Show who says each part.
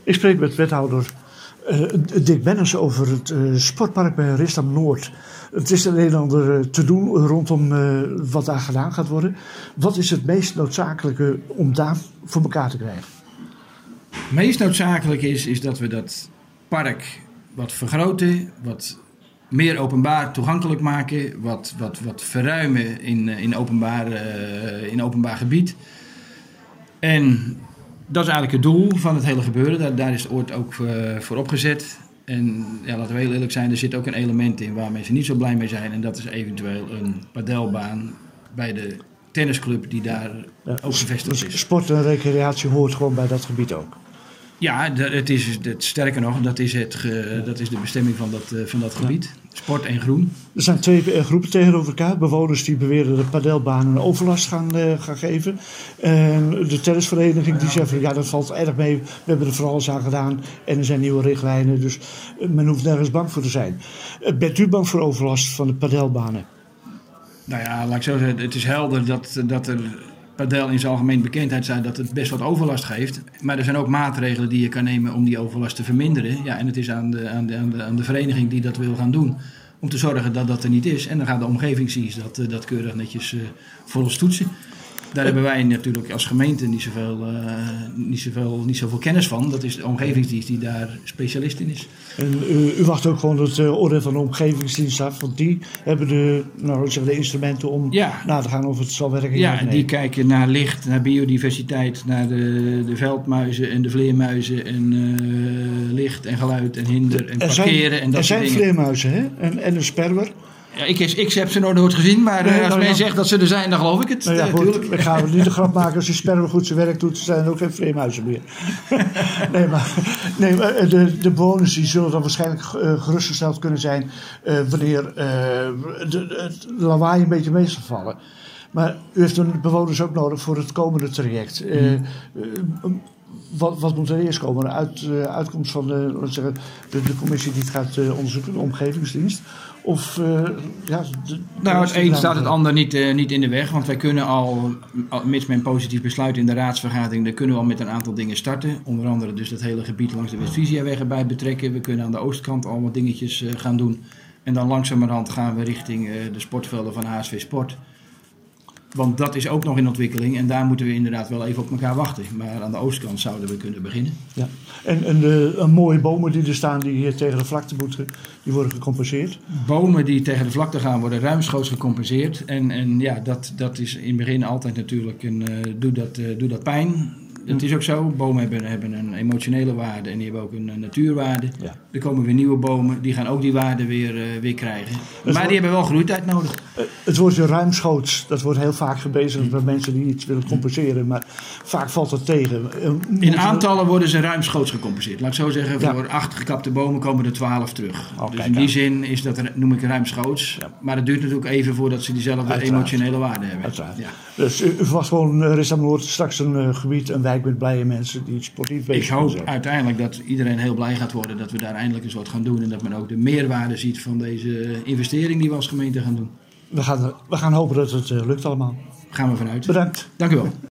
Speaker 1: Ik spreek met wethouder Dick Bennis over het sportpark bij Risdam Noord. Het is een en ander te doen rondom wat daar gedaan gaat worden. Wat is het meest noodzakelijke om daar voor elkaar te krijgen?
Speaker 2: Het meest noodzakelijk is dat we dat park wat vergroten, wat meer openbaar toegankelijk maken, wat verruimen in openbaar gebied. En dat is eigenlijk het doel van het hele gebeuren. Daar is het ooit ook voor opgezet. En ja, laten we heel eerlijk zijn, er zit ook een element in waar mensen niet zo blij mee zijn. En dat is eventueel een padelbaan bij de tennisclub die daar ook gevestigd is.
Speaker 1: Sport en recreatie hoort gewoon bij dat gebied ook.
Speaker 2: Ja, sterker nog, dat is de bestemming van dat gebied. Sport en groen.
Speaker 1: Er zijn twee groepen tegenover elkaar. Bewoners die beweren dat padelbanen overlast gaan geven. En de tennisvereniging die zegt van ja, dat valt erg mee. We hebben er voor alles aan gedaan. En er zijn nieuwe richtlijnen. Dus men hoeft nergens bang voor te zijn. Bent u bang voor overlast van de padelbanen?
Speaker 2: Nou ja, laat ik zo zeggen. Het is helder dat er padel in zijn algemeen bekendheid zijn dat het best wat overlast geeft. Maar er zijn ook maatregelen die je kan nemen om die overlast te verminderen. Ja, en het is aan de vereniging die dat wil gaan doen om te zorgen dat dat er niet is. En dan gaan de omgevingsdienst dat keurig netjes voor ons toetsen. Daar hebben wij natuurlijk als gemeente niet zoveel kennis van. Dat is de omgevingsdienst die daar specialist in is.
Speaker 1: En u wacht ook gewoon het oordeel van de omgevingsdienst af, want die hebben de instrumenten om na te gaan of het zal werken.
Speaker 2: Ja, die kijken naar licht, naar biodiversiteit, naar de veldmuizen en de vleermuizen en licht en geluid en hinder en parkeren en dat soort dingen.
Speaker 1: Er zijn vleermuizen, hè? En een sperwer.
Speaker 2: Ja, ik heb ze nog nooit gezien, maar als men zegt dat ze er zijn, dan geloof ik het.
Speaker 1: Nou ja, goed, we gaan niet de grap maken als die sperwer goed zijn werk doet, zijn er ook geen vleermuizen meer. nee, maar de bewoners die zullen dan waarschijnlijk gerustgesteld kunnen zijn wanneer het lawaai een beetje mee zal vallen. Maar u heeft de bewoners ook nodig voor het komende traject. Wat moet er eerst komen? Uitkomst van de commissie die het gaat onderzoeken, de omgevingsdienst? Of
Speaker 2: het een staat het ander niet in de weg. Want wij kunnen al, mits men positief besluit in de raadsvergadering, dan kunnen we al met een aantal dingen starten. Onder andere dus dat hele gebied langs de West-Frieziaweg erbij betrekken. We kunnen aan de oostkant al wat dingetjes gaan doen. En dan langzamerhand gaan we richting de sportvelden van HSV Sport. Want dat is ook nog in ontwikkeling en daar moeten we inderdaad wel even op elkaar wachten. Maar aan de oostkant zouden we kunnen beginnen. Ja.
Speaker 1: En de mooie bomen die er staan, die hier tegen de vlakte moeten, die worden gecompenseerd?
Speaker 2: Bomen die tegen de vlakte gaan worden ruimschoots gecompenseerd. En ja, dat is in het begin altijd natuurlijk doe dat pijn. Het is ook zo, bomen hebben een emotionele waarde en die hebben ook een natuurwaarde. Ja. Er komen weer nieuwe bomen, die gaan ook die waarde weer krijgen. Maar die hebben wel groeitijd nodig.
Speaker 1: Het woordje ruimschoots, dat wordt heel vaak gebezigd bij mensen die iets willen compenseren. Maar vaak valt dat tegen.
Speaker 2: In aantallen worden ze ruimschoots gecompenseerd. Laat ik zo zeggen, voor 8 gekapte bomen komen er 12 terug. Dus in die zin is dat, noem ik ruimschoots. Ja. Maar het duurt natuurlijk even voordat ze diezelfde emotionele waarde hebben.
Speaker 1: Ja. Dus u verwacht gewoon Risdam Noord straks een gebied, een wijk met blije mensen die sportief bezig zijn. Ik
Speaker 2: hoop uiteindelijk dat iedereen heel blij gaat worden dat we daar eindelijk eens wat gaan doen en dat men ook de meerwaarde ziet van deze investering die we als gemeente gaan doen.
Speaker 1: We gaan hopen dat het lukt allemaal.
Speaker 2: Gaan we vanuit.
Speaker 1: Bedankt.
Speaker 2: Dank u wel.